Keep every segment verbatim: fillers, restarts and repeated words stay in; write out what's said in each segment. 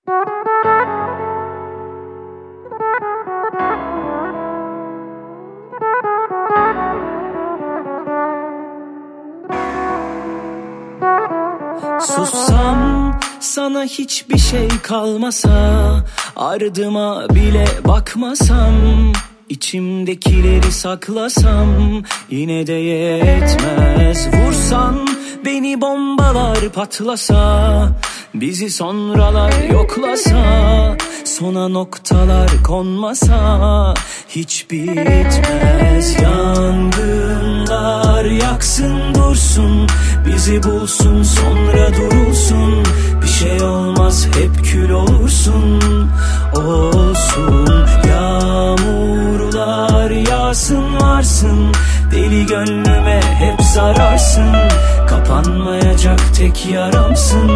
Sussam sana hiçbir şey kalmasa, ardıma bile bakmasam, İçimdekileri saklasam yine de yetmez. Vursan beni bombalar patlasa, bizi sonralar yoklasa, sona noktalar konmasa hiç bitmez. Yangınlar yaksın dursun, bizi bulsun sonra durulsun. Bir şey olmaz hep kül olursun, olsun. Yağmurlar yağsın varsın, deli gönlüme hep zararsın. Kapanmayacak tek yaramsın.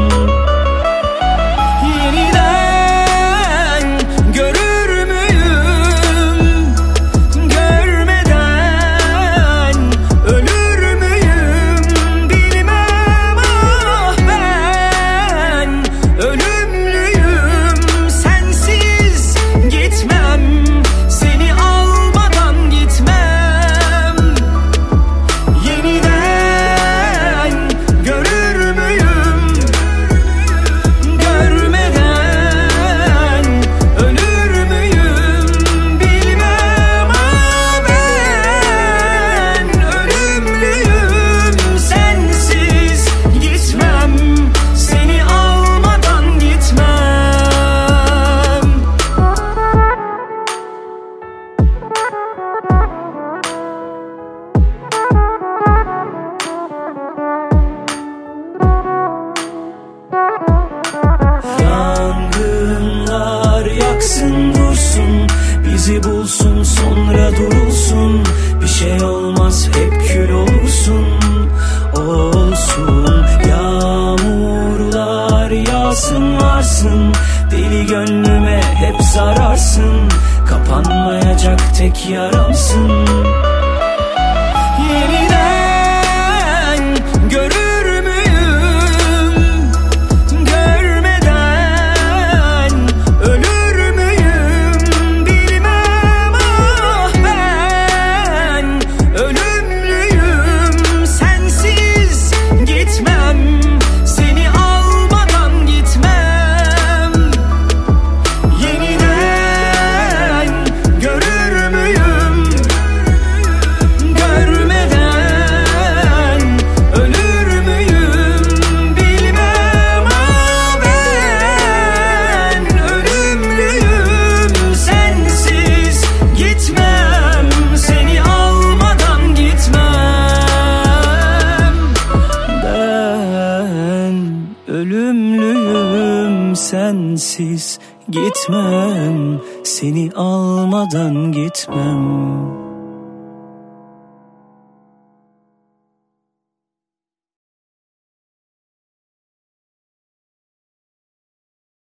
Yeniden görür müyüm? Görmeden ölür müyüm? Bilmem ah ben ölümlüyüm. Sensiz gitmem, seni almadan gitmem. Yeniden görür müyüm? Görmeden ölür müyüm? Bilmem ama ben ölümlüyüm. Sensiz gitmem, seni almadan gitmem. Yangınlar yaksın dursun, bizi bulsun sonra durulsun. Bir şey olmaz hep kül olursun, olsun. Yağmurlar yağsın varsın, deli gönlüme hep zararsın. Kapanmayacak tek yaramsın. Yeniden görür müyüm? Görmeden ölür müyüm? Bilmem ah ben ölümlüyüm. Sensiz gitmem, seni almadan gitmem. Yeniden görür müyüm? Görmeden ölür müyüm? Bilmem ama ben ölümlüyüm. Sensiz gitmem, seni almadan gitmem. Ben ölümlüyüm, sensiz gitmem, seni almadan gitmem.